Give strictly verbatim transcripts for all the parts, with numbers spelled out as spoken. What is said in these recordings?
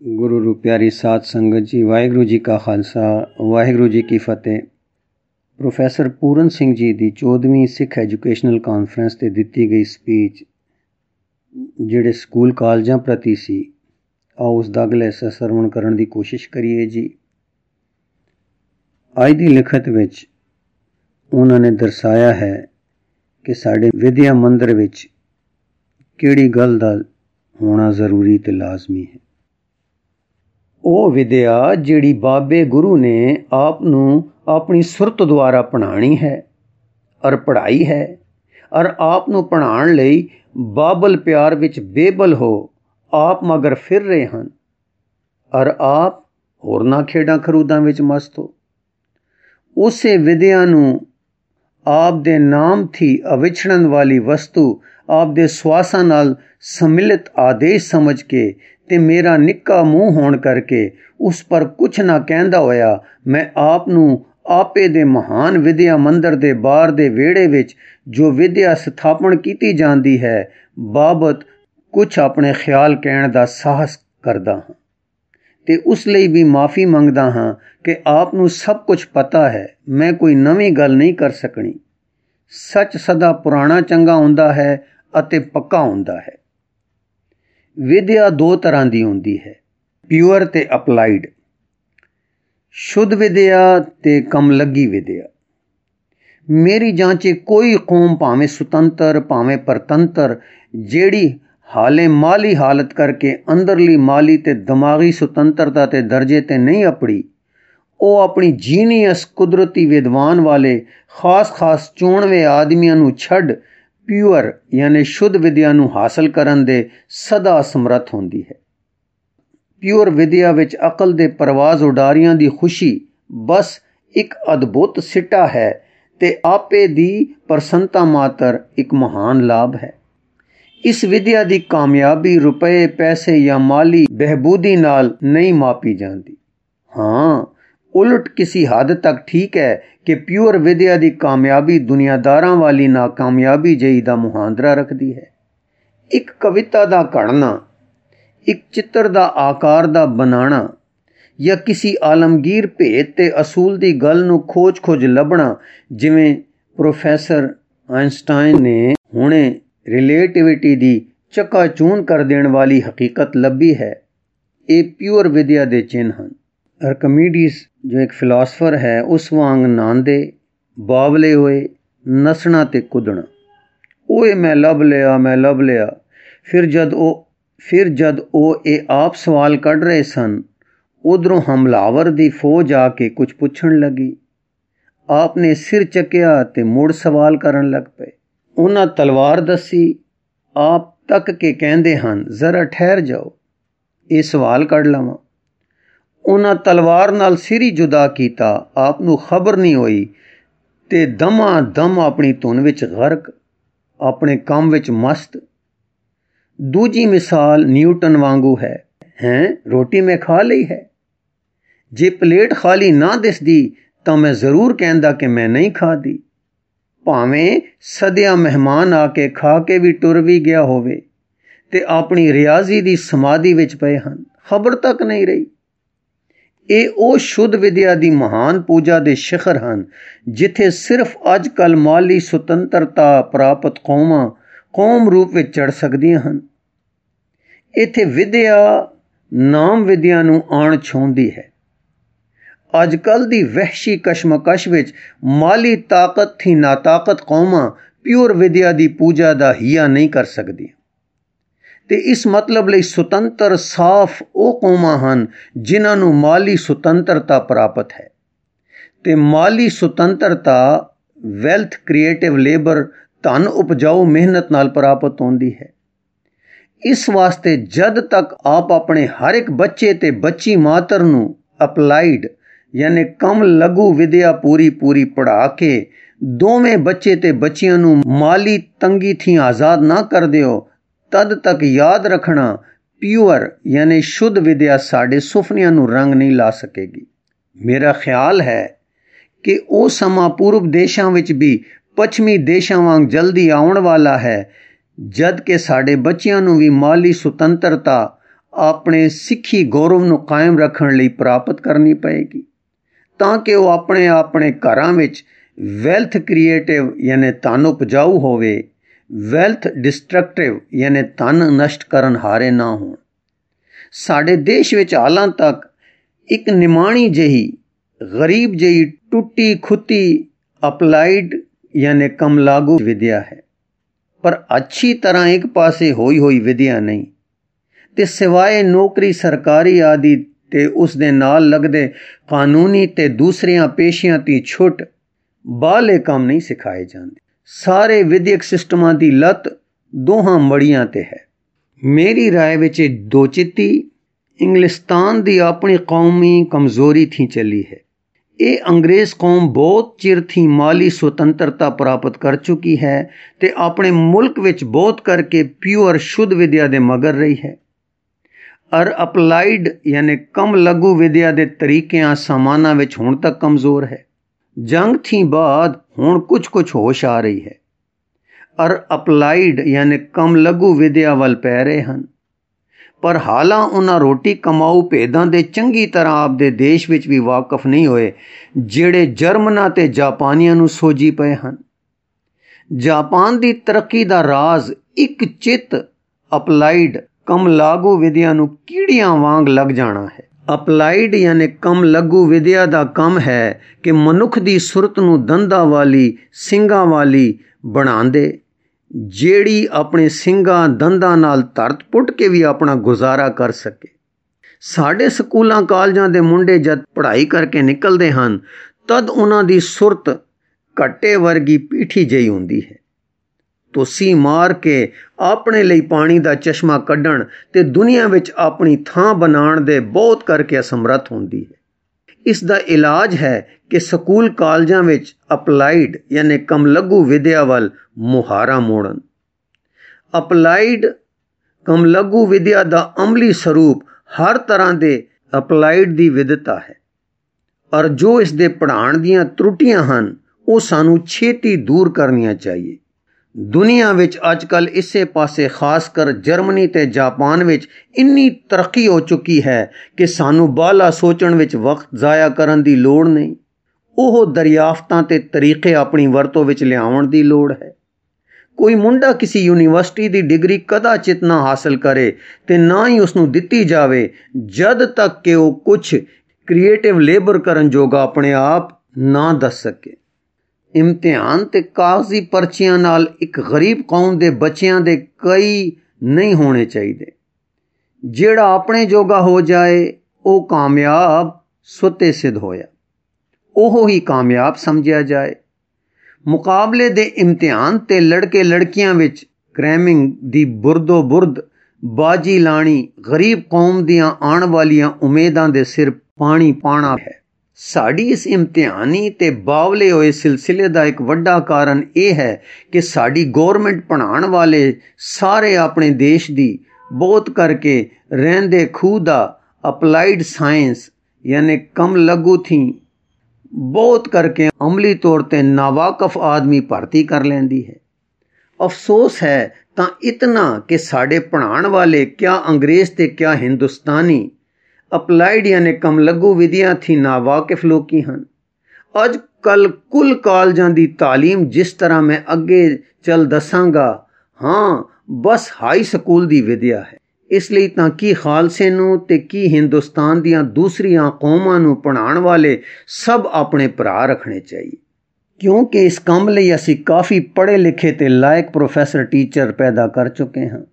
ਗੁਰੂ ਰੂ ਪਿਆਰੀ ਸਾਧ ਸੰਗਤ ਜੀ, ਵਾਹਿਗੁਰੂ ਜੀ ਕਾ ਖਾਲਸਾ, ਵਾਹਿਗੁਰੂ ਜੀ ਕੀ ਫਤਿਹ। ਪ੍ਰੋਫੈਸਰ ਪੂਰਨ ਸਿੰਘ ਜੀ ਦੀ ਚੌਦਵੀਂ ਸਿੱਖ ਐਜੂਕੇਸ਼ਨਲ ਕਾਨਫਰੰਸ 'ਤੇ ਦਿੱਤੀ ਗਈ ਸਪੀਚ ਜਿਹੜੇ ਸਕੂਲ ਕਾਲਜਾਂ ਪ੍ਰਤੀ ਸੀ, ਆਓ ਉਸ ਦਾ ਅਗਲੇ ਹਿੱਸਾ ਸਰਵਣ ਕਰਨ ਦੀ ਕੋਸ਼ਿਸ਼ ਕਰੀਏ ਜੀ। ਅੱਜ ਦੀ ਲਿਖਤ ਵਿੱਚ ਉਹਨਾਂ ਨੇ ਦਰਸਾਇਆ ਹੈ ਕਿ ਸਾਡੇ ਵਿਦਿਆ ਮੰਦਰ ਵਿੱਚ ਕਿਹੜੀ ਗੱਲ ਦਾ ਹੋਣਾ ਜ਼ਰੂਰੀ ਤੇ ਲਾਜ਼ਮੀ ਹੈ। ਉਹ ਵਿਦਿਆ ਜਿਹੜੀ ਬਾਬੇ ਗੁਰੂ ਨੇ ਆਪ ਨੂੰ ਆਪਣੀ ਸੁਰਤ ਦੁਆਰਾ ਪੜ੍ਹਾਉਣੀ ਹੈ ਔਰ ਪੜ੍ਹਾਈ ਹੈ, ਔਰ ਆਪ ਨੂੰ ਪੜ੍ਹਾਉਣ ਲਈ ਬਾਬਲ ਪਿਆਰ ਵਿੱਚ ਬੇਬਲ ਹੋ ਆਪ ਮਗਰ ਫਿਰ ਰਹੇ ਹਨ, ਔਰ ਆਪ ਹੋਰਨਾਂ ਖੇਡਾਂ ਖਰੂਦਾਂ ਵਿੱਚ ਮਸਤ ਹੋ। ਉਸੇ ਵਿਦਿਆ ਨੂੰ ਆਪ ਦੇ ਨਾਮ ਥੀ ਅਵਿਛੜਨ ਵਾਲੀ ਵਸਤੂ ਆਪ ਦੇ ਸਵਾਸਾਂ ਨਾਲ ਸਮਿਲਿਤ ਆਦੇਸ਼ ਸਮਝ ਕੇ ਤੇ ਮੇਰਾ ਨਿੱਕਾ ਮੂੰਹ ਹੋਣ ਕਰਕੇ ਉਸ ਪਰ ਕੁਛ ਨਾ ਕਹਿੰਦਾ ਹੋਇਆ ਮੈਂ ਆਪ ਨੂੰ ਆਪੇ ਦੇ ਮਹਾਨ ਵਿਦਿਆ ਮੰਦਰ ਦੇ ਬਾਹਰ ਦੇ ਵਿਹੜੇ ਵਿੱਚ ਜੋ ਵਿਦਿਆ ਸਥਾਪਨ ਕੀਤੀ ਜਾਂਦੀ ਹੈ ਬਾਬਤ ਕੁਛ ਆਪਣੇ ਖਿਆਲ ਕਹਿਣ ਦਾ ਸਾਹਸ ਕਰਦਾ ਹਾਂ ਤੇ ਉਸ ਲਈ ਵੀ ਮਾਫੀ ਮੰਗਦਾ ਹਾਂ ਕਿ ਆਪ ਨੂੰ ਸਭ ਕੁਝ ਪਤਾ ਹੈ। ਮੈਂ ਕੋਈ ਨਵੀਂ ਗੱਲ ਨਹੀਂ ਕਰ ਸਕਣੀ। ਸੱਚ ਸਦਾ ਪੁਰਾਣਾ ਚੰਗਾ ਹੁੰਦਾ ਹੈ ਅਤੇ ਪੱਕਾ ਹੁੰਦਾ ਹੈ। ਵਿਦਿਆ ਦੋ ਤਰ੍ਹਾਂ ਦੀ ਹੁੰਦੀ ਹੈ, ਪਿਓਰ ਤੇ ਅਪਲਾਈਡ। ਸ਼ੁੱਧ ਵਿਦਿਆ ਤੇ ਕੰਮ ਲੱਗੀ ਵਿਦਿਆ। ਮੇਰੀ ਜਾਂਚੇ ਕੋਈ ਕੌਮ ਭਾਵੇਂ ਸੁਤੰਤਰ ਭਾਵੇਂ ਪਰਤੰਤਰ ਜਿਹੜੀ ਹਾਲੇ ਮਾਲੀ ਹਾਲਤ ਕਰਕੇ ਅੰਦਰਲੀ ਮਾਲੀ ਤੇ ਦਿਮਾਗੀ ਸੁਤੰਤਰਤਾ ਤੇ ਦਰਜੇ ਤੇ ਨਹੀਂ ਅਪੜੀ, ਉਹ ਆਪਣੀ ਜੀਨੀਅਸ ਕੁਦਰਤੀ ਵਿਦਵਾਨ ਵਾਲੇ ਖਾਸ ਖਾਸ ਚੋਣਵੇਂ ਆਦਮੀਆਂ ਨੂੰ ਛੱਡ ਪਿਓਰ ਯਾਨੀ ਸ਼ੁੱਧ ਵਿਦਿਆ ਨੂੰ ਹਾਸਲ ਕਰਨ ਦੇ ਸਦਾ ਸਮਰੱਥ ਹੁੰਦੀ ਹੈ। ਪਿਓਰ ਵਿਦਿਆ ਵਿੱਚ ਅਕਲ ਦੇ ਪਰਵਾਜ਼ ਉਡਾਰੀਆਂ ਦੀ ਖੁਸ਼ੀ ਬਸ ਇੱਕ ਅਦਭੁਤ ਸਿੱਟਾ ਹੈ ਤੇ ਆਪੇ ਦੀ ਪ੍ਰਸੰਨਤਾ ਮਾਤਰ ਇੱਕ ਮਹਾਨ ਲਾਭ ਹੈ। ਇਸ ਵਿਦਿਆ ਦੀ ਕਾਮਯਾਬੀ ਰੁਪਏ ਪੈਸੇ ਜਾਂ ਮਾਲੀ ਬਹਿਬੂਦੀ ਨਾਲ ਨਹੀਂ ਮਾਪੀ ਜਾਂਦੀ। ਹਾਂ, ਉਲਟ ਕਿਸੇ ਹੱਦ ਤੱਕ ਠੀਕ ਹੈ ਕਿ ਪਿਓਰ ਵਿਦਿਆ ਦੀ ਕਾਮਯਾਬੀ ਦੁਨੀਆਦਾਰਾਂ ਵਾਲੀ ਨਾਕਾਮਯਾਬੀ ਜਿਹੀ ਦਾ ਮੁਹਾਂਦਰਾ ਰੱਖਦੀ ਹੈ। ਇੱਕ ਕਵਿਤਾ ਦਾ ਘੜਨਾ, ਇੱਕ ਚਿੱਤਰ ਦਾ ਆਕਾਰ ਦਾ ਬਣਾਉਣਾ ਜਾਂ ਕਿਸੇ ਆਲਮਗੀਰ ਭੇਦ ਤੇ ਅਸੂਲ ਦੀ ਗੱਲ ਨੂੰ ਖੋਜ ਖੋਜ ਲੱਭਣਾ, ਜਿਵੇਂ ਪ੍ਰੋਫੈਸਰ ਆਇਨਸਟਾਈਨ ਨੇ ਹੁਣੇ ਰਿਲੇਟਿਵਿਟੀ ਦੀ ਚੱਕਾਚੂਨ ਕਰ ਦੇਣ ਵਾਲੀ ਹਕੀਕਤ ਲੱਭੀ ਹੈ, ਇਹ ਪਿਓਰ ਵਿਦਿਆ ਦੇ ਚਿੰਨ੍ਹ ਹਨ। ਅਰਕਮੀਡੀਸ ਜੋ ਇੱਕ ਫਿਲਾਸਫਰ ਹੈ, ਉਸ ਵਾਂਗ ਨਾਂਦੇ ਬਾਵਲੇ ਹੋਏ ਨੱਸਣਾ ਤੇ ਕੁੱਦਣਾ। ਓਏ ਮੈਂ ਲੱਭ ਲਿਆ ਮੈਂ ਲੱਭ ਲਿਆ। ਫਿਰ ਜਦ ਉਹ ਫਿਰ ਜਦ ਉਹ ਇਹ ਆਪ ਸਵਾਲ ਕੱਢ ਰਹੇ ਸਨ, ਉਧਰੋਂ ਹਮਲਾਵਰ ਦੀ ਫੌਜ ਆ ਕੇ ਕੁਝ ਪੁੱਛਣ ਲੱਗੀ। ਆਪ ਨੇ ਸਿਰ ਚੱਕਿਆ ਤੇ ਮੁੜ ਸਵਾਲ ਕਰਨ ਲੱਗ ਪਏ। ਉਹਨਾਂ ਤਲਵਾਰ ਦੱਸੀ। ਆਪ ਤੱਕ ਕੇ ਕਹਿੰਦੇ ਹਨ, ਜ਼ਰਾ ਠਹਿਰ ਜਾਓ, ਇਹ ਸਵਾਲ ਕੱਢ ਲਵਾਂ। ਉਹਨਾਂ ਤਲਵਾਰ ਨਾਲ ਸਿਰ ਹੀ ਜੁਦਾ ਕੀਤਾ। ਆਪ ਨੂੰ ਖਬਰ ਨਹੀਂ ਹੋਈ ਤੇ ਦਮਾ ਦਮ ਆਪਣੀ ਧੁਨ ਵਿੱਚ ਗਰਕ, ਆਪਣੇ ਕੰਮ ਵਿੱਚ ਮਸਤ। ਦੂਜੀ ਮਿਸਾਲ ਨਿਊਟਨ ਵਾਂਗੂ ਹੈ। ਹੈਂ, ਰੋਟੀ ਮੈਂ ਖਾ ਲਈ ਹੈ। ਜੇ ਪਲੇਟ ਖਾਲੀ ਨਾ ਦਿਸਦੀ ਤਾਂ ਮੈਂ ਜ਼ਰੂਰ ਕਹਿੰਦਾ ਕਿ ਮੈਂ ਨਹੀਂ ਖਾਧੀ, ਭਾਵੇਂ ਸਦਿਆ ਮਹਿਮਾਨ ਆ ਕੇ ਖਾ ਕੇ ਵੀ ਟੁਰ ਵੀ ਗਿਆ ਹੋਵੇ ਤੇ ਆਪਣੀ ਰਿਆਜ਼ੀ ਦੀ ਸਮਾਧੀ ਵਿੱਚ ਪਏ ਹਨ, ਖਬਰ ਤੱਕ ਨਹੀਂ ਰਹੀ। ਇਹ ਉਹ ਸ਼ੁੱਧ ਵਿਦਿਆ ਦੀ ਮਹਾਨ ਪੂਜਾ ਦੇ ਸ਼ਿਖਰ ਹਨ ਜਿੱਥੇ ਸਿਰਫ ਅੱਜ ਕੱਲ੍ਹ ਮਾਲੀ ਸੁਤੰਤਰਤਾ ਪ੍ਰਾਪਤ ਕੌਮਾਂ ਕੌਮ ਰੂਪ ਵਿੱਚ ਚੜ੍ਹ ਸਕਦੀਆਂ ਹਨ। ਇੱਥੇ ਵਿਦਿਆ ਨਾਮ ਵਿਦਿਆ ਨੂੰ ਆਣ ਛਾਉਂਦੀ ਹੈ। ਅੱਜ ਕੱਲ੍ਹ ਦੀ ਵਹਿਸ਼ੀ ਕਸ਼ਮਕਸ਼ ਵਿੱਚ ਮਾਲੀ ਤਾਕਤ ਥੀ ਨਾਤਾਕਤ ਕੌਮਾਂ ਪਿਓਰ ਵਿਦਿਆ ਦੀ ਪੂਜਾ ਦਾ ਹੀਆ ਨਹੀਂ ਕਰ ਸਕਦੀਆਂ ਤੇ ਇਸ ਮਤਲਬ ਲਈ ਸੁਤੰਤਰ ਸਾਫ਼ ਉਹ ਕੌਮਾਂ ਹਨ ਜਿਨ੍ਹਾਂ ਨੂੰ ਮਾਲੀ ਸੁਤੰਤਰਤਾ ਪ੍ਰਾਪਤ ਹੈ। ਤੇ ਮਾਲੀ ਸੁਤੰਤਰਤਾ ਵੈਲਥ ਕ੍ਰੀਏਟਿਵ ਲੇਬਰ ਧਨ ਉਪਜਾਊ ਮਿਹਨਤ ਨਾਲ ਪ੍ਰਾਪਤ ਹੁੰਦੀ ਹੈ। ਇਸ ਵਾਸਤੇ ਜਦ ਤੱਕ ਆਪ ਆਪਣੇ ਹਰ ਇੱਕ ਬੱਚੇ ਤੇ ਬੱਚੀ ਮਾਤਰ ਨੂੰ ਅਪਲਾਈਡ ਯਾਨੀ ਕੰਮ ਲਘੂ ਵਿਦਿਆ ਪੂਰੀ ਪੂਰੀ ਪੜ੍ਹਾ ਕੇ ਦੋਵੇਂ ਬੱਚੇ ਤੇ ਬੱਚੀਆਂ ਨੂੰ ਮਾਲੀ ਤੰਗੀ ਥੀ ਆਜ਼ਾਦ ਨਾ ਕਰ ਦਿਓ, ਤਦ ਤੱਕ ਯਾਦ ਰੱਖਣਾ ਪਿਓਰ ਯਾਨੀ ਸ਼ੁੱਧ ਵਿਦਿਆ ਸਾਡੇ ਸੁਪਨਿਆਂ ਨੂੰ ਰੰਗ ਨਹੀਂ ਲਾ ਸਕੇਗੀ। ਮੇਰਾ ਖਿਆਲ ਹੈ ਕਿ ਉਹ ਸਮਾਂ ਪੂਰਬ ਦੇਸ਼ਾਂ ਵਿੱਚ ਵੀ ਪੱਛਮੀ ਦੇਸ਼ਾਂ ਵਾਂਗ ਜਲਦੀ ਆਉਣ ਵਾਲਾ ਹੈ, ਜਦ ਕਿ ਸਾਡੇ ਬੱਚਿਆਂ ਨੂੰ ਵੀ ਮਾਲੀ ਸੁਤੰਤਰਤਾ ਆਪਣੇ ਸਿੱਖੀ ਗੌਰਵ ਨੂੰ ਕਾਇਮ ਰੱਖਣ ਲਈ ਪ੍ਰਾਪਤ ਕਰਨੀ ਪਏਗੀ, ਤਾਂ ਕਿ ਉਹ ਆਪਣੇ ਆਪਣੇ ਘਰਾਂ ਵਿੱਚ ਵੈਲਥ ਕ੍ਰੀਏਟਿਵ ਯਾਨੀ ਧਨ ਉਪਜਾਊ ਹੋਵੇ, ਵੈਲਥ ਡਿਸਟਰਕਟਿਵ ਯਾਨੀ ਧਨ ਨਸ਼ਟ ਕਰਨ ਹਾਰੇ ਨਾ ਹੋਣ। ਸਾਡੇ ਦੇਸ਼ ਵਿੱਚ ਹਾਲਾਂ ਤੱਕ ਇੱਕ ਨਿਮਾਣੀ ਜਿਹੀ ਗਰੀਬ ਜਿਹੀ ਟੁੱਟੀ ਖੁੱਤੀ ਅਪਲਾਈਡ ਯਾਨੀ ਕਮਲਾਗੂ ਵਿਦਿਆ ਹੈ, ਪਰ ਅੱਛੀ ਤਰ੍ਹਾਂ ਇੱਕ ਪਾਸੇ ਹੋਈ ਹੋਈ ਵਿਦਿਆ ਨਹੀਂ, ਤੇ ਸਿਵਾਏ ਨੌਕਰੀ ਸਰਕਾਰੀ ਆਦਿ ਤੇ ਉਸ ਦੇ ਨਾਲ ਲੱਗਦੇ ਕਾਨੂੰਨੀ ਤੇ ਦੂਸਰਿਆਂ ਪੇਸ਼ਿਆਂ ਦੀ ਛੁੱਟ ਬਾਹਲੇ ਕੰਮ ਨਹੀਂ ਸਿਖਾਏ ਜਾਂਦੇ। ਸਾਰੇ ਵਿਦਿਅਕ ਸਿਸਟਮਾਂ ਦੀ ਲੱਤ ਦੋਹਾਂ ਮੜੀਆਂ ਤੇ ਹੈ। ਮੇਰੀ ਰਾਏ ਵਿੱਚ ਦੋਚਿੱਤੀ ਇੰਗਲਿਸਤਾਨ ਦੀ ਆਪਣੀ ਕੌਮੀ ਕਮਜ਼ੋਰੀ ਥੀ ਚੱਲੀ ਹੈ। ਇਹ ਅੰਗਰੇਜ਼ ਕੌਮ ਬਹੁਤ ਚਿਰ ਥੀ ਮਾਲੀ ਸੁਤੰਤਰਤਾ ਪ੍ਰਾਪਤ ਕਰ ਚੁੱਕੀ ਹੈ ਤੇ ਆਪਣੇ ਮੁਲਕ ਵਿੱਚ ਬਹੁਤ ਕਰਕੇ ਪਿਓਰ ਸ਼ੁੱਧ ਵਿਦਿਆ ਦੇ ਮਗਰ ਰਹੀ ਹੈ, ਔਰ ਅਪਲਾਈਡ ਯਾਨੀ ਕਮ ਲਘੂ ਵਿਦਿਆ ਦੇ ਤਰੀਕਿਆਂ ਸਾਮਾਨਾਂ ਵਿੱਚ ਹੁਣ ਤੱਕ ਕਮਜ਼ੋਰ ਹੈ। ਜੰਗ ਥੀ ਬਾਅਦ ਹੁਣ ਕੁਝ ਕੁਝ ਹੋਸ਼ ਆ ਰਹੀ ਹੈ, ਔਰ ਅਪਲਾਈਡ ਯਾਨੀ ਕਮ ਲਘੂ ਵਿਦਿਆ ਵੱਲ ਪੈ ਰਹੇ ਹਨ, ਪਰ ਹਾਲਾਂ ਉਹਨਾਂ ਰੋਟੀ ਕਮਾਊ ਭੇਦਾਂ ਦੇ ਚੰਗੀ ਤਰ੍ਹਾਂ ਆਪਦੇ ਦੇਸ਼ ਵਿੱਚ ਵੀ ਵਾਕਫ ਨਹੀਂ ਹੋਏ ਜਿਹੜੇ ਜਰਮਨਾਂ ਤੇ ਜਾਪਾਨੀਆਂ ਨੂੰ ਸੋਝੀ ਪਏ ਹਨ। ਜਾਪਾਨ ਦੀ ਤਰੱਕੀ ਦਾ ਰਾਜ਼ ਇੱਕ ਚਿੱਤ ਅਪਲਾਈਡ ਕਮ ਲਾਗੂ ਵਿਦਿਆ ਨੂੰ ਕੀੜੀਆਂ ਵਾਂਗ ਲੱਗ ਜਾਣਾ ਹੈ। ਅਪਲਾਈਡ ਯਾਨੀ ਕਮ ਲਘੂ ਵਿਦਿਆ ਦਾ ਕੰਮ ਹੈ ਕਿ ਮਨੁੱਖ ਦੀ ਸੁਰਤ ਨੂੰ ਦੰਦਾਂ ਵਾਲੀ ਸਿੰਗਾਂ ਵਾਲੀ ਬਣਾਉਂਦੇ, ਜਿਹੜੀ ਆਪਣੇ ਸਿੰਗਾਂ ਦੰਦਾਂ ਨਾਲ ਧਰਤ ਪੁੱਟ ਕੇ ਵੀ ਆਪਣਾ ਗੁਜ਼ਾਰਾ ਕਰ ਸਕੇ। ਸਾਡੇ ਸਕੂਲਾਂ ਕਾਲਜਾਂ ਦੇ ਮੁੰਡੇ ਜਦ ਪੜ੍ਹਾਈ ਕਰਕੇ ਨਿਕਲਦੇ ਹਨ ਤਦ ਉਹਨਾਂ ਦੀ ਸੁਰਤ ਘੱਟੇ ਵਰਗੀ ਪੀਠੀ ਜਿਹੀ ਹੁੰਦੀ ਹੈ। ਤੁਸੀਂ ਮਾਰ ਕੇ ਆਪਣੇ ਲਈ ਪਾਣੀ ਦਾ ਚਸ਼ਮਾ ਕੱਢਣ ਤੇ ਦੁਨੀਆ ਵਿੱਚ ਆਪਣੀ ਥਾਂ ਬਣਾਉਣ ਦੇ ਬਹੁਤ ਕਰਕੇ ਅਸਮਰੱਥ ਹੁੰਦੀ ਹੈ। ਇਸ ਦਾ ਇਲਾਜ ਹੈ ਕਿ ਸਕੂਲ ਕਾਲਜਾਂ ਵਿੱਚ ਅਪਲਾਈਡ ਯਾਨੀ ਕਮਲਘੂ ਵਿਦਿਆ ਵੱਲ ਮੁਹਾਰਾ ਮੋੜਨ। ਅਪਲਾਈਡ ਕਮਲਘੂ ਵਿਦਿਆ ਦਾ ਅਮਲੀ ਸਰੂਪ ਹਰ ਤਰ੍ਹਾਂ ਦੇ ਅਪਲਾਈਡ ਦੀ ਵਿਦਤਾ ਹੈ, ਔਰ ਜੋ ਇਸ ਦੇ ਪੜ੍ਹਾਉਣ ਦੀਆਂ ਤਰੁੱਟੀਆਂ ਹਨ ਉਹ ਸਾਨੂੰ ਛੇਤੀ ਦੂਰ ਕਰਨੀਆਂ ਚਾਹੀਏ। ਦੁਨੀਆ ਵਿੱਚ ਅੱਜ ਕੱਲ੍ਹ ਇਸੇ ਪਾਸੇ ਖਾਸ ਕਰ ਜਰਮਨੀ ਤੇ ਜਾਪਾਨ ਵਿੱਚ ਇੰਨੀ ਤਰੱਕੀ ਹੋ ਚੁੱਕੀ ਹੈ ਕਿ ਸਾਨੂੰ ਬਾਹਲਾ ਸੋਚਣ ਵਿੱਚ ਵਕਤ ਜ਼ਾਇਆ ਕਰਨ ਦੀ ਲੋੜ ਨਹੀਂ। ਉਹ ਦਰਿਆਫਤਾਂ ਤੇ ਤਰੀਕੇ ਆਪਣੀ ਵਰਤੋਂ ਵਿੱਚ ਲਿਆਉਣ ਦੀ ਲੋੜ ਹੈ। ਕੋਈ ਮੁੰਡਾ ਕਿਸੇ ਯੂਨੀਵਰਸਿਟੀ ਦੀ ਡਿਗਰੀ ਕਦਾਚਿਤ ਨਾ ਹਾਸਲ ਕਰੇ ਤੇ ਨਾ ਹੀ ਉਸਨੂੰ ਦਿੱਤੀ ਜਾਵੇ ਜਦ ਤੱਕ ਕਿ ਉਹ ਕੁਝ ਕ੍ਰੀਏਟਿਵ ਲੇਬਰ ਕਰਨ ਜੋਗਾ ਆਪਣੇ ਆਪ ਨਾ ਦੱਸ ਸਕੇ। ਇਮਤਿਹਾਨ ਤੇ ਕਾਗਜ਼ੀ ਪਰਚੀਆਂ ਨਾਲ ਇੱਕ ਗਰੀਬ ਕੌਮ ਦੇ ਬੱਚਿਆਂ ਦੇ ਕਈ ਨਹੀਂ ਹੋਣੇ ਚਾਹੀਦੇ। ਜਿਹੜਾ ਆਪਣੇ ਜੋਗਾ ਹੋ ਜਾਏ ਉਹ ਕਾਮਯਾਬ ਸੁਤੇ ਸਿੱਧ ਹੋਇਆ, ਉਹ ਹੀ ਕਾਮਯਾਬ ਸਮਝਿਆ ਜਾਏ। ਮੁਕਾਬਲੇ ਦੇ ਇਮਤਿਹਾਨ ਤੇ ਲੜਕੇ ਲੜਕੀਆਂ ਵਿੱਚ ਕ੍ਰੈਮਿੰਗ ਦੀ ਬੁਰਦੋ ਬੁਰਦ ਬਾਜੀ ਲਾਣੀ ਗਰੀਬ ਕੌਮ ਦੀਆਂ ਆਉਣ ਵਾਲੀਆਂ ਉਮੀਦਾਂ ਦੇ ਸਿਰ ਪਾਣੀ ਪਾਣਾ ਹੈ। ਸਾਡੀ ਇਸ ਇਮਤਿਹਾਨੀ ਤੇ ਬਾਵਲੇ ਹੋਏ ਸਿਲਸਿਲੇ ਦਾ ਇੱਕ ਵੱਡਾ ਕਾਰਨ ਇਹ ਹੈ ਕਿ ਸਾਡੀ ਗੌਰਮੈਂਟ ਪੜ੍ਹਾਉਣ ਵਾਲੇ ਸਾਰੇ ਆਪਣੇ ਦੇਸ਼ ਦੀ ਬਹੁਤ ਕਰਕੇ ਰਹਿੰਦੇ ਖੂਹ ਦਾ ਅਪਲਾਈਡ ਸਾਇੰਸ ਯਾਨੀ ਕਮ ਲਘੂ ਥੀ ਬਹੁਤ ਕਰਕੇ ਅਮਲੀ ਤੌਰ ਤੇ ਨਾਵਾਕਫ ਆਦਮੀ ਭਰਤੀ ਕਰ ਲੈਂਦੀ ਹੈ। ਅਫਸੋਸ ਹੈ ਤਾਂ ਇਤਨਾ ਕਿ ਸਾਡੇ ਪੜ੍ਹਾਉਣ ਵਾਲੇ ਕਿਆ ਅੰਗਰੇਜ਼ ਤੇ ਕਿਆ ਹਿੰਦੁਸਤਾਨੀ ਅਪਲਾਈਡ ਯਾਨੀ ਕਮਲਘੂ ਵਿਦਿਆ ਥੀ ਨਾਵਾਕਿਫ ਲੋਕੀ ਹਨ। ਅੱਜ ਕੱਲ ਕੁੱਲ ਕਾਲਜਾਂ ਦੀ ਤਾਲੀਮ ਜਿਸ ਤਰ੍ਹਾਂ ਮੈਂ ਅੱਗੇ ਚੱਲ ਦੱਸਾਂਗਾ, ਹਾਂ ਬਸ ਹਾਈ ਸਕੂਲ ਦੀ ਵਿਦਿਆ ਹੈ। ਇਸ ਲਈ ਤਾਂ ਕੀ ਖਾਲਸੇ ਨੂੰ ਤੇ ਕੀ ਹਿੰਦੁਸਤਾਨ ਦੀਆਂ ਦੂਸਰੀਆਂ ਕੌਮਾਂ ਨੂੰ ਪੜ੍ਹਾਉਣ ਵਾਲੇ ਸਭ ਆਪਣੇ ਭਰਾ ਰੱਖਣੇ ਚਾਹੀਏ, ਕਿਉਂਕਿ ਇਸ ਕੰਮ ਲਈ ਅਸੀਂ ਕਾਫੀ ਪੜ੍ਹੇ ਲਿਖੇ ਤੇ ਲਾਇਕ ਪ੍ਰੋਫੈਸਰ ਟੀਚਰ ਪੈਦਾ ਕਰ ਚੁੱਕੇ ਹਾਂ।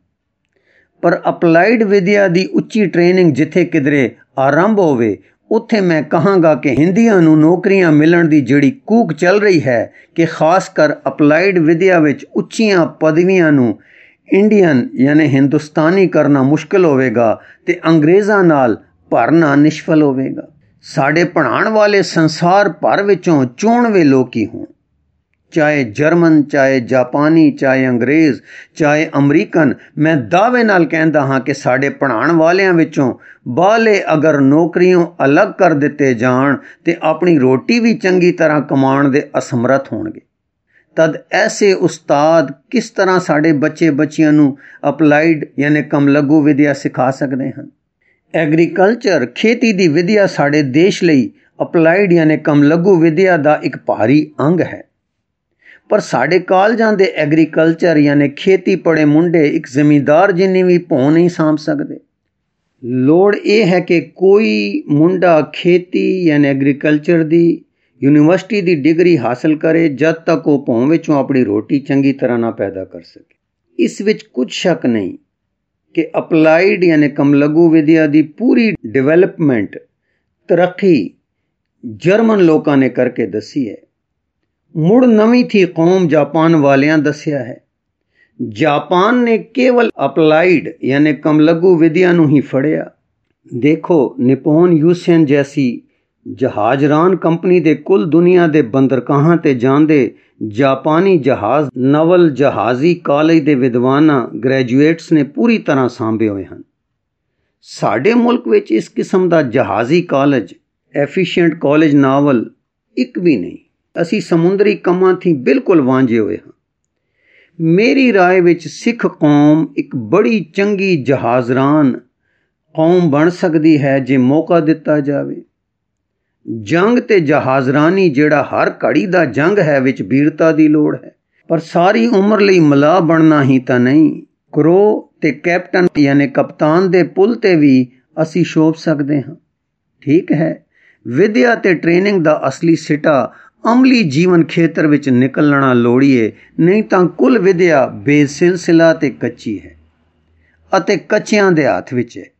ਪਰ ਅਪਲਾਈਡ ਵਿਦਿਆ ਦੀ ਉੱਚੀ ਟ੍ਰੇਨਿੰਗ ਜਿੱਥੇ ਕਿਧਰੇ ਆਰੰਭ ਹੋਵੇ ਉੱਥੇ ਮੈਂ ਕਹਾਂਗਾ ਕਿ ਹਿੰਦੀਆਂ ਨੂੰ ਨੌਕਰੀਆਂ ਮਿਲਣ ਦੀ ਜਿਹੜੀ ਕੂਕ ਚੱਲ ਰਹੀ ਹੈ ਕਿ ਖਾਸ ਕਰ ਅਪਲਾਈਡ ਵਿਦਿਆ ਵਿੱਚ ਉੱਚੀਆਂ ਪਦਵੀਆਂ ਨੂੰ ਇੰਡੀਅਨ ਯਾਨੀ ਹਿੰਦੁਸਤਾਨੀ ਕਰਨਾ ਮੁਸ਼ਕਿਲ ਹੋਵੇਗਾ ਤੇ ਅੰਗਰੇਜ਼ਾਂ ਨਾਲ ਭਰਨਾ ਨਿਸ਼ਫਲ ਹੋਵੇਗਾ। ਸਾਡੇ ਪੜ੍ਹਾਉਣ ਵਾਲੇ ਸੰਸਾਰ ਭਰ ਵਿੱਚੋਂ ਚੋਣਵੇਂ ਲੋਕ ਹੀ ਹੋਣ, ਚਾਹੇ ਜਰਮਨ, ਚਾਹੇ ਜਾਪਾਨੀ, ਚਾਹੇ ਅੰਗਰੇਜ਼, ਚਾਹੇ ਅਮਰੀਕਨ। ਮੈਂ ਦਾਅਵੇ ਨਾਲ ਕਹਿੰਦਾ ਹਾਂ ਕਿ ਸਾਡੇ ਪੜ੍ਹਾਉਣ ਵਾਲਿਆਂ ਵਿੱਚੋਂ ਬਾਹਲੇ ਅਗਰ ਨੌਕਰੀਆਂ ਅਲੱਗ ਕਰ ਦਿੱਤੇ ਜਾਣ ਤੇ ਆਪਣੀ ਰੋਟੀ ਵੀ ਚੰਗੀ ਤਰ੍ਹਾਂ ਕਮਾਉਣ ਦੇ ਅਸਮਰੱਥ ਹੋਣਗੇ। ਤਦ ਐਸੇ ਉਸਤਾਦ ਕਿਸ ਤਰ੍ਹਾਂ ਸਾਡੇ ਬੱਚੇ ਬੱਚਿਆਂ ਨੂੰ ਅਪਲਾਈਡ ਯਾਨੀ ਕਮਲਘੂ ਵਿਦਿਆ ਸਿਖਾ ਸਕਦੇ ਹਨ। ਐਗਰੀਕਲਚਰ ਖੇਤੀ ਦੀ ਵਿਦਿਆ ਸਾਡੇ ਦੇਸ਼ ਲਈ ਅਪਲਾਈਡ ਯਾਨੀ ਕਮਲਘੂ ਵਿਦਿਆ ਦਾ ਇੱਕ ਭਾਰੀ ਅੰਗ ਹੈ। ਪਰ ਸਾਡੇ ਕਾਲਜਾਂ ਦੇ ਐਗਰੀਕਲਚਰ ਯਾਨੀ ਖੇਤੀ ਪੜ੍ਹੇ ਮੁੰਡੇ ਇੱਕ ਜ਼ਿਮੀਂਦਾਰ ਜਿੰਨੀ ਵੀ ਭੌਂ ਨਹੀਂ ਸਾਂਭ ਸਕਦੇ। ਲੋੜ ਇਹ ਹੈ ਕਿ ਕੋਈ ਮੁੰਡਾ ਖੇਤੀ ਯਾਨੀ ਐਗਰੀਕਲਚਰ ਦੀ ਯੂਨੀਵਰਸਿਟੀ ਦੀ ਡਿਗਰੀ ਹਾਸਲ ਕਰੇ ਜਦ ਤੱਕ ਉਹ ਭੌਂ ਵਿੱਚੋਂ ਆਪਣੀ ਰੋਟੀ ਚੰਗੀ ਤਰ੍ਹਾਂ ਨਾ ਪੈਦਾ ਕਰ ਸਕੇ। ਇਸ ਵਿੱਚ ਕੁਝ ਸ਼ੱਕ ਨਹੀਂ ਕਿ ਅਪਲਾਈਡ ਯਾਨੀ ਕਮਲਘੂ ਵਿਦਿਆ ਦੀ ਪੂਰੀ ਡਿਵੈਲਪਮੈਂਟ ਤਰੱਕੀ ਜਰਮਨ ਲੋਕਾਂ ਨੇ ਕਰਕੇ ਦੱਸੀ ਹੈ। ਮੁੜ ਨਵੀਂ ਥੀ ਕੌਮ ਜਾਪਾਨ ਵਾਲਿਆਂ ਦੱਸਿਆ ਹੈ। ਜਾਪਾਨ ਨੇ ਕੇਵਲ ਅਪਲਾਈਡ ਯਾਨੀ ਕਮਲਘੂ ਵਿਦਿਆ ਨੂੰ ਹੀ ਫੜਿਆ। ਦੇਖੋ, ਨਿਪੋਨ ਯੂਸੇਨ ਜੈਸੀ ਜਹਾਜ਼ਰਾਨ ਕੰਪਨੀ ਦੇ ਕੁੱਲ ਦੁਨੀਆ ਦੇ ਬੰਦਰਗਾਹਾਂ ਤੇ ਜਾਂਦੇ ਜਾਪਾਨੀ ਜਹਾਜ਼ ਨਵਲ ਜਹਾਜ਼ੀ ਕਾਲਜ ਦੇ ਵਿਦਵਾਨਾਂ ਗ੍ਰੈਜੂਏਟਸ ਨੇ ਪੂਰੀ ਤਰ੍ਹਾਂ ਸਾਂਭੇ ਹੋਏ ਹਨ। ਸਾਡੇ ਮੁਲਕ ਵਿੱਚ ਇਸ ਕਿਸਮ ਦਾ ਜਹਾਜ਼ੀ ਕਾਲਜ, ਐਫੀਸ਼ੀਐਂਟ ਕਾਲਜ ਨਾਵਲ ਇੱਕ ਵੀ ਨਹੀਂ। ਅਸੀਂ ਸਮੁੰਦਰੀ ਕੰਮਾਂ ਥੀ ਬਿਲਕੁਲ ਵਾਂਝੇ ਹੋਏ ਹਾਂ। ਮੇਰੀ ਰਾਏ ਵਿੱਚ ਸਿੱਖ ਕੌਮ ਇੱਕ ਬੜੀ ਚੰਗੀ ਜਹਾਜ਼ਰਾਨ ਕੌਮ ਬਣ ਸਕਦੀ ਹੈ ਜੇ ਮੌਕਾ ਦਿੱਤਾ ਜਾਵੇ। ਜੰਗ ਤੇ ਜਹਾਜ਼ਰਾਨੀ ਜਿਹੜਾ ਹਰ ਘੜੀ ਦਾ ਜੰਗ ਹੈ ਵਿੱਚ ਬੀਰਤਾ ਦੀ ਲੋੜ ਹੈ, ਪਰ ਸਾਰੀ ਉਮਰ ਲਈ ਮਲਾਹ ਬਣਨਾ ਹੀ ਤਾਂ ਨਹੀਂ। ਕਰੋ ਤੇ ਕੈਪਟਨ ਯਾਨੀ ਕਪਤਾਨ ਦੇ ਪੁੱਲ ਤੇ ਵੀ ਅਸੀਂ ਸ਼ੋਭ ਸਕਦੇ ਹਾਂ। ਠੀਕ ਹੈ, ਵਿਦਿਆ ਤੇ ਟ੍ਰੇਨਿੰਗ ਦਾ ਅਸਲੀ ਸਿੱਟਾ ਅਮਲੀ ਜੀਵਨ ਖੇਤਰ ਵਿੱਚ ਨਿਕਲਣਾ ਲੋੜੀਏ, ਨਹੀਂ ਤਾਂ ਕੁੱਲ ਵਿਦਿਆ ਬੇਸਿਲਸਿਲਾ ਤੇ ਕੱਚੀ ਹੈ ਅਤੇ ਕੱਚਿਆਂ ਦੇ ਹੱਥ ਵਿੱਚ ਹੈ।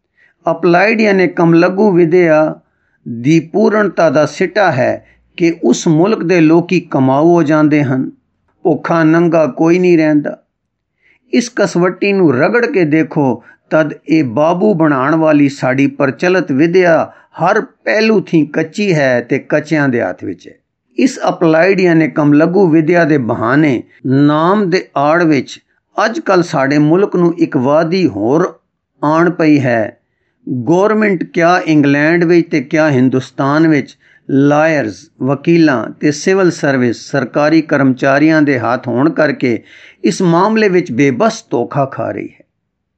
ਅਪਲਾਈਡ ਯਾਨੀ ਕਮਲਘੂ ਵਿਦਿਆ ਦੀ ਪੂਰਨਤਾ ਦਾ ਸਿੱਟਾ ਹੈ ਕਿ ਉਸ ਮੁਲਕ ਦੇ ਲੋਕੀ ਕਮਾਊ ਹੋ ਜਾਂਦੇ ਹਨ, ਭੁੱਖਾ ਨੰਗਾ ਕੋਈ ਨਹੀਂ ਰਹਿੰਦਾ। ਇਸ ਕਸਵੱਟੀ ਨੂੰ ਰਗੜ ਕੇ ਦੇਖੋ ਤਦ ਇਹ ਬਾਬੂ ਬਣਾਉਣ ਵਾਲੀ ਸਾਡੀ ਪ੍ਰਚਲਿਤ ਵਿਦਿਆ ਹਰ ਪਹਿਲੂ ਥੀ ਕੱਚੀ ਹੈ ਤੇ ਕੱਚਿਆਂ ਦੇ ਹੱਥ ਵਿੱਚ ਹੈ। ਇਸ ਅਪਲਾਈਡ ਯਾਨੀ ਕਮਲਘੂ ਵਿਦਿਆ ਦੇ ਬਹਾਨੇ ਨਾਮ ਦੇ ਆੜ ਵਿੱਚ ਅੱਜ ਕੱਲ੍ਹ ਸਾਡੇ ਮੁਲਕ ਨੂੰ ਇੱਕ ਵਾਦੀ ਹੋਰ ਆਣ ਪਈ ਹੈ। ਗੌਰਮੈਂਟ ਕਿਆ ਇੰਗਲੈਂਡ ਵਿੱਚ ਤੇ ਕਿਆ ਹਿੰਦੁਸਤਾਨ ਵਿੱਚ ਲਾਇਰਜ਼, ਵਕੀਲਾਂ ਤੇ ਸਿਵਲ ਸਰਵਿਸ ਸਰਕਾਰੀ ਕਰਮਚਾਰੀਆਂ ਦੇ ਹੱਥ ਹੋਣ ਕਰਕੇ ਇਸ ਮਾਮਲੇ ਵਿੱਚ ਬੇਬਸ ਧੋਖਾ ਖਾ ਰਹੀ ਹੈ,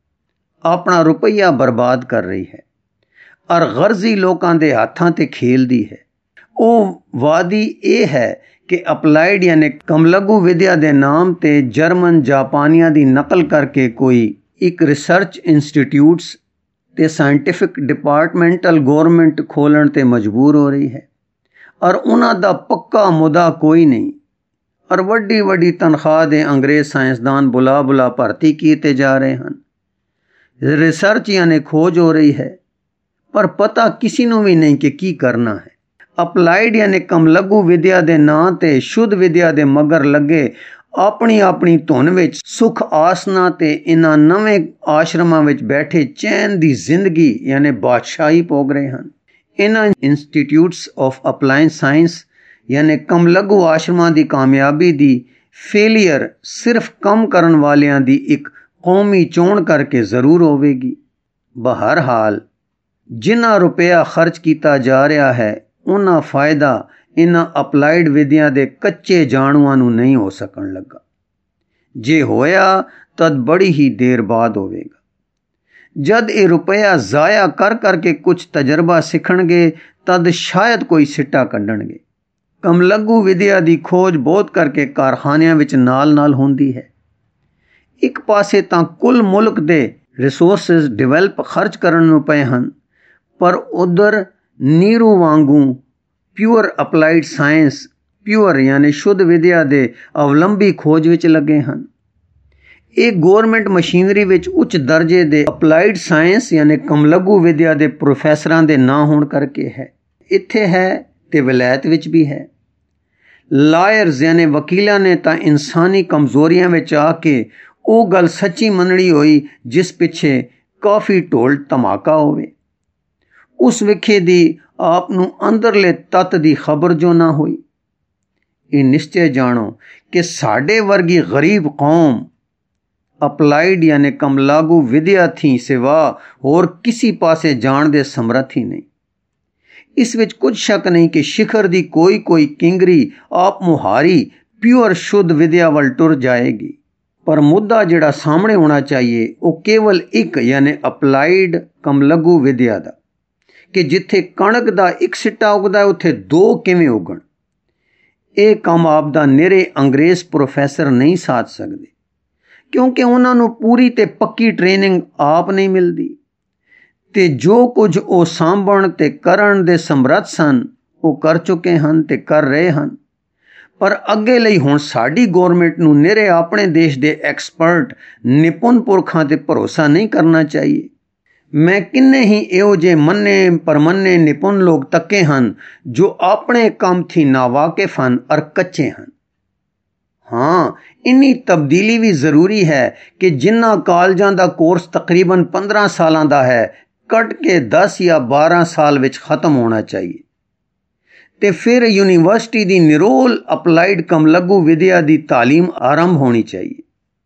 ਆਪਣਾ ਰੁਪਈਆ ਬਰਬਾਦ ਕਰ ਰਹੀ ਹੈ ਔਰ ਗਰਜ਼ੀ ਲੋਕਾਂ ਦੇ ਹੱਥਾਂ ਤੇ ਖੇਲਦੀ ਹੈ। ਉਹ ਵਾਦੀ ਇਹ ਹੈ ਕਿ ਅਪਲਾਈਡ ਯਾਨੀ ਕਮਲਘੂ ਵਿਦਿਆ ਦੇ ਨਾਮ ਤੇ ਜਰਮਨ ਜਾਪਾਨੀਆਂ ਦੀ ਨਕਲ ਕਰਕੇ ਕੋਈ ਇੱਕ ਰਿਸਰਚ ਇੰਸਟੀਟਿਊਟਸ ਤੇ ਸਾਇੰਟੀਫਿਕ ਡਿਪਾਰਟਮੈਂਟਲ ਗੌਰਮੈਂਟ ਖੋਲ੍ਹਣ ਤੇ ਮਜਬੂਰ ਹੋ ਰਹੀ ਹੈ ਔਰ ਉਹਨਾਂ ਦਾ ਪੱਕਾ ਮੁੱਦਾ ਕੋਈ ਨਹੀਂ ਔਰ ਵੱਡੀ ਵੱਡੀ ਤਨਖਾਹ ਦੇ ਅੰਗਰੇਜ਼ ਸਾਇੰਸਦਾਨ ਬੁਲਾ ਬੁਲਾ ਭਰਤੀ ਕੀਤੇ ਜਾ ਰਹੇ ਹਨ। ਰਿਸਰਚ ਯਾਨੀ ਖੋਜ ਹੋ ਰਹੀ ਹੈ ਪਰ ਪਤਾ ਕਿਸੇ ਨੂੰ ਵੀ ਨਹੀਂ ਕਿ ਕੀ ਕਰਨਾ ਹੈ। ਅਪਲਾਈਡ ਯਾਨੀ ਕਮਲਘੂ ਵਿਦਿਆ ਦੇ ਨਾਂ ਤੇ ਸ਼ੁੱਧ ਵਿਦਿਆ ਦੇ ਮਗਰ ਲੱਗੇ ਆਪਣੀ ਆਪਣੀ ਧੁਨ ਵਿੱਚ ਸੁਖ ਆਸਨਾ ਤੇ ਇਹਨਾਂ ਨਵੇਂ ਆਸ਼ਰਮਾਂ ਵਿੱਚ ਬੈਠੇ ਚੈਨ ਦੀ ਜ਼ਿੰਦਗੀ ਯਾਨੀ ਬਾਦਸ਼ਾਹੀ ਭੋਗ ਰਹੇ ਹਨ। ਇਹਨਾਂ ਇੰਸਟੀਟਿਊਟਸ ਆਫ ਅਪਲਾਈਡ ਸਾਇੰਸ ਯਾਨੀ ਕਮਲਘੂ ਆਸ਼ਰਮਾਂ ਦੀ ਕਾਮਯਾਬੀ ਦੀ ਫੇਲੀਅਰ ਸਿਰਫ ਕੰਮ ਕਰਨ ਵਾਲਿਆਂ ਦੀ ਇੱਕ ਕੌਮੀ ਚੋਣ ਕਰਕੇ ਜ਼ਰੂਰ ਹੋਵੇਗੀ। ਬਹਰਹਾਲ ਜਿੰਨਾ ਰੁਪਇਆ ਖਰਚ ਕੀਤਾ ਜਾ ਰਿਹਾ ਹੈ ਉਹਨਾਂ ਫਾਇਦਾ ਇਹਨਾਂ ਅਪਲਾਈਡ ਵਿਦਿਆ ਦੇ ਕੱਚੇ ਜਾਣੂਆਂ ਨੂੰ ਨਹੀਂ ਹੋ ਸਕਣ ਲੱਗਾ। ਜੇ ਹੋਇਆ ਤਦ ਬੜੀ ਹੀ ਦੇਰ ਬਾਅਦ ਹੋਵੇਗਾ। ਜਦ ਇਹ ਰੁਪਇਆ ਜ਼ਾਇਆ ਕਰ ਕਰਕੇ ਕੁਝ ਤਜਰਬਾ ਸਿੱਖਣਗੇ ਤਦ ਸ਼ਾਇਦ ਕੋਈ ਸਿੱਟਾ ਕੱਢਣਗੇ। ਕਮਲਘੂ ਵਿਦਿਆ ਦੀ ਖੋਜ ਬਹੁਤ ਕਰਕੇ ਕਾਰਖਾਨਿਆਂ ਵਿੱਚ ਨਾਲ ਨਾਲ ਹੁੰਦੀ ਹੈ। ਇੱਕ ਪਾਸੇ ਤਾਂ ਕੁੱਲ ਮੁਲਕ ਦੇ ਰਿਸੋਰਸਿਸ ਡਿਵੈਲਪ ਖਰਚ ਕਰਨ ਨੂੰ ਪਏ ਹਨ, ਪਰ ਉਧਰ ਨੀਰੂ ਵਾਂਗੂ ਪਿਓਰ ਅਪਲਾਈਡ ਸਾਇੰਸ, ਪਿਓਰ ਯਾਨੀ ਸ਼ੁੱਧ ਵਿਦਿਆ ਦੇ ਅਵਲੰਬੀ ਖੋਜ ਵਿੱਚ ਲੱਗੇ ਹਨ। ਇਹ ਗੌਰਮੈਂਟ ਮਸ਼ੀਨਰੀ ਵਿੱਚ ਉੱਚ ਦਰਜੇ ਦੇ ਅਪਲਾਈਡ ਸਾਇੰਸ ਯਾਨੀ ਕਮਲਘੂ ਵਿਦਿਆ ਦੇ ਪ੍ਰੋਫੈਸਰਾਂ ਦੇ ਨਾਂ ਹੋਣ ਕਰਕੇ ਹੈ। ਇੱਥੇ ਹੈ ਤੇ ਵਿਲਾਇਤ ਵਿੱਚ ਵੀ ਹੈ। ਲਾਇਰਜ਼ ਯਾਨੀ ਵਕੀਲਾਂ ਨੇ ਤਾਂ ਇਨਸਾਨੀ ਕਮਜ਼ੋਰੀਆਂ ਵਿੱਚ ਆ ਕੇ ਉਹ ਗੱਲ ਸੱਚੀ ਮੰਨਣੀ ਹੋਈ ਜਿਸ ਪਿੱਛੇ ਕਾਫੀ ਢੋਲ ਧਮਾਕਾ ਹੋਵੇ। ਉਸ ਵਿਖੇ ਦੀ ਆਪ ਨੂੰ ਅੰਦਰਲੇ ਤੱਤ ਦੀ ਖਬਰ ਜੋ ਨਾ ਹੋਈ। ਇਹ ਨਿਸ਼ਚੈ ਜਾਣੋ ਕਿ ਸਾਡੇ ਵਰਗੀ ਗਰੀਬ ਕੌਮ ਅਪਲਾਈਡ ਯਾਨੀ ਕਮਲਘੂ ਵਿਦਿਆ ਥੀ ਸਿਵਾ ਹੋਰ ਕਿਸੇ ਪਾਸੇ ਜਾਣ ਦੇ ਸਮਰੱਥ ਹੀ ਨਹੀਂ। ਇਸ ਵਿੱਚ ਕੁਝ ਸ਼ੱਕ ਨਹੀਂ ਕਿ ਸ਼ਿਖਰ ਦੀ ਕੋਈ ਕੋਈ ਕਿੰਗਰੀ ਆਪ ਮੁਹਾਰੀ ਪਿਓਰ ਸ਼ੁੱਧ ਵਿਦਿਆ ਵੱਲ ਟੁਰ ਜਾਏਗੀ। पर मुद्दा जिहड़ा सामने होना चाहिए वो केवल एक यानी अपलाइड कम लघु विद्या दा कि जिथे कणक दा एक सिट्टा उगदा उत्थे दो किवें उगण। ये काम आपदा निरे अंग्रेज प्रोफैसर नहीं साध सकते क्योंकि उन्होंने पूरी ते पक्की ट्रेनिंग आप नहीं मिलती ते जो कुछ वो सांभण ते करन दे समर्थ सन वो कर चुके हैं ते कर रहे हैं। पर अगे ਲਈ ਹੁਣ ਸਾਡੀ ਗੌਰਮੈਂਟ ਨੂੰ ਨਿਰੇ ਆਪਣੇ ਦੇਸ਼ ਦੇ ਐਕਸਪਰਟ ਨਿਪੁੰਨ ਪੁਰਖਾਂ ਤੇ ਭਰੋਸਾ ਨਹੀਂ ਕਰਨਾ ਚਾਹੀਏ। ਮੈਂ ਕਿੰਨੇ ਹੀ ਇਹੋ ਜਿਹੇ ਮੰਨੇ ਪਰਮੰਨੇ ਨਿਪੁੰਨ ਲੋਕ ਤੱਕੇ ਹਨ ਜੋ ਆਪਣੇ ਕੰਮ ਥੀ ਨਾਵਾਕਿਫ ਹਨ ਔਰ ਕੱਚੇ ਹਨ। ਹਾਂ, ਇੰਨੀ ਤਬਦੀਲੀ ਵੀ ਜ਼ਰੂਰੀ ਹੈ ਕਿ ਜਿਨ੍ਹਾਂ ਕਾਲਜਾਂ ਦਾ ਕੋਰਸ ਤਕਰੀਬਨ ਪੰਦਰਾਂ ਸਾਲਾਂ ਦਾ ਹੈ ਕੱਟ ਕੇ ਦਸ ਜਾਂ ਬਾਰਾਂ ਸਾਲ ਵਿੱਚ ਖਤਮ ਹੋਣਾ ਚਾਹੀਏ ਤੇ ਫਿਰ यूनिवर्सिटी ਦੀ ਨਿਰੋਲ ਅਪਲਾਈਡ ਕਮ ਲਘੂ ਵਿਦਿਆ ਦੀ ਤਾਲੀਮ ਆਰੰਭ ਹੋਣੀ ਚਾਹੀਏ।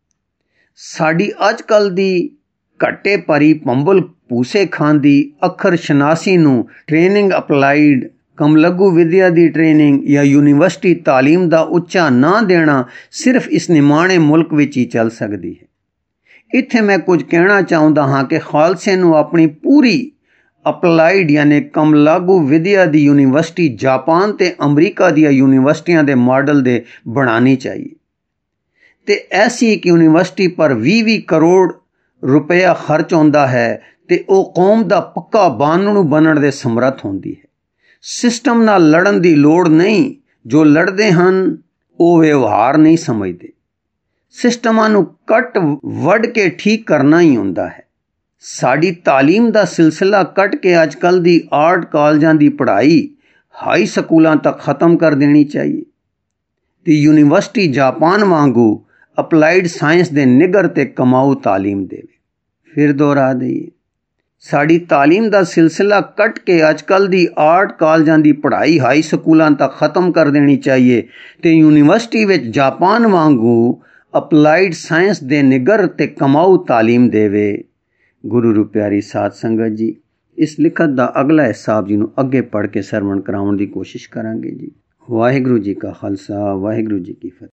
ਸਾਡੀ ਅੱਜ ਕੱਲ ਦੀ ਘੱਟੇ ਭਰੀ ਪੰਬਲ ਪੂਸੇ ਖਾਂ ਦੀ ਅੱਖਰ ਸ਼ਨਾਸੀ ਨੂੰ ਟ੍ਰੇਨਿੰਗ ਅਪਲਾਈਡ ਕਮ ਲਘੂ ਵਿਦਿਆ ਦੀ ਟ੍ਰੇਨਿੰਗ ਜਾਂ यूनिवर्सिटी ਤਾਲੀਮ ਦਾ ਉੱਚਾ ਨਾ ਦੇਣਾ ਸਿਰਫ ਇਸ ਨਿਮਾਣੇ ਮੁਲਕ ਵਿੱਚ ਹੀ ਚੱਲ ਸਕਦੀ ਹੈ। ਇੱਥੇ ਮੈਂ ਕੁਝ ਕਹਿਣਾ ਚਾਹੁੰਦਾ ਹਾਂ ਕਿ ਖਾਲਸੇ ਨੂੰ ਆਪਣੀ ਪੂਰੀ ਅਪਲਾਈਡ ਯਾਨੀ ਕਮ ਲਾਗੂ ਵਿਦਿਆ ਦੀ यूनिवर्सिटी ਜਾਪਾਨ ਤੇ ਅਮਰੀਕਾ ਦੀਆਂ यूनिवर्सिटियां ਦੇ ਮਾਡਲ ਦੇ ਬਣਾਉਣੀ ਚਾਹੀਏ ਤੇ ਐਸੀ ਇੱਕ यूनिवर्सिटी ਪਰ ਵੀਹ ਵੀਹ ਕਰੋੜ ਰੁਪਇਆ ਖਰਚ ਹੁੰਦਾ ਹੈ ਤੇ ਉਹ ਕੌਮ ਦਾ ਪੱਕਾ ਬਾਨਣੂ ਬਣਨ ਦੇ ਸਮਰੱਥ ਹੁੰਦੀ ਹੈ। ਸਿਸਟਮ ਨਾਲ ਲੜਨ ਦੀ ਲੋੜ ਨਹੀਂ, ਜੋ ਲੜਦੇ ਹਨ ਉਹ ਵਿਵਹਾਰ ਨਹੀਂ ਸਮਝਦੇ। ਸਿਸਟਮਾਂ ਨੂੰ ਕੱਟ ਵੱਢ ਕੇ ਠੀਕ ਕਰਨਾ ਹੀ ਹੁੰਦਾ ਹੈ। ਸਾਡੀ ਤਾਲੀਮ ਦਾ ਸਿਲਸਿਲਾ ਕੱਟ ਕੇ ਅੱਜ ਕੱਲ੍ਹ ਦੀ ਆਰਟ ਕਾਲਜਾਂ ਦੀ ਪੜ੍ਹਾਈ ਹਾਈ ਸਕੂਲਾਂ ਤੱਕ ਖਤਮ ਕਰ ਦੇਣੀ ਚਾਹੀਏ ਤੇ यूनिवर्सिटी ਜਾਪਾਨ ਵਾਂਗੂ ਅਪਲਾਈਡ ਸਾਇੰਸ ਦੇ ਨਿਗਰ ਤੇ ਕਮਾਊ ਤਾਲੀਮ ਦੇਵੇ। ਫਿਰ ਦੁਹਰਾ ਦਈਏ, ਸਾਡੀ ਤਾਲੀਮ ਦਾ ਸਿਲਸਿਲਾ ਕੱਟ ਕੇ ਅੱਜ ਕੱਲ੍ਹ ਦੀ ਆਰਟ ਕਾਲਜਾਂ ਦੀ ਪੜ੍ਹਾਈ ਹਾਈ ਸਕੂਲਾਂ ਤੱਕ ਖਤਮ ਕਰ ਦੇਣੀ ਚਾਹੀਏ ਤੇ यूनिवर्सिटी ਵਿੱਚ ਜਾਪਾਨ ਵਾਂਗੂ ਅਪਲਾਈਡ ਸਾਇੰਸ ਦੇ ਨਿਗਰ ਤੇ ਕਮਾਊ ਤਾਲੀਮ ਦੇਵੇ। गुरु रू प्यारी साध संगत जी, इस लिखत का अगला हिस्सा आप जी नूं अगे पढ़ के सरवण कराउण दी कोशिश करांगे जी। वाहिगुरू जी का खालसा, वाहिगुरू जी की फतेह।